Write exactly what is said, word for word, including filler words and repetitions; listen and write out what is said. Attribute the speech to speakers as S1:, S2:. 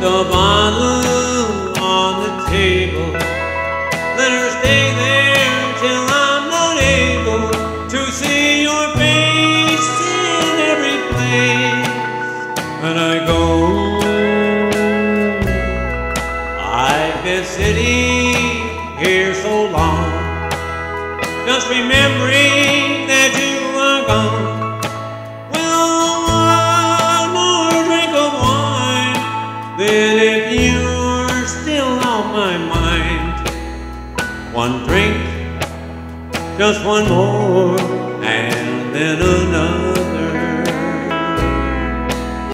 S1: a bottle on the table. Let her stay there till I'm not able to see your face in every place when I go. I've been sitting here so long, just remembering that you are gone. Then if you're still on my mind, one drink, just one more, and then another.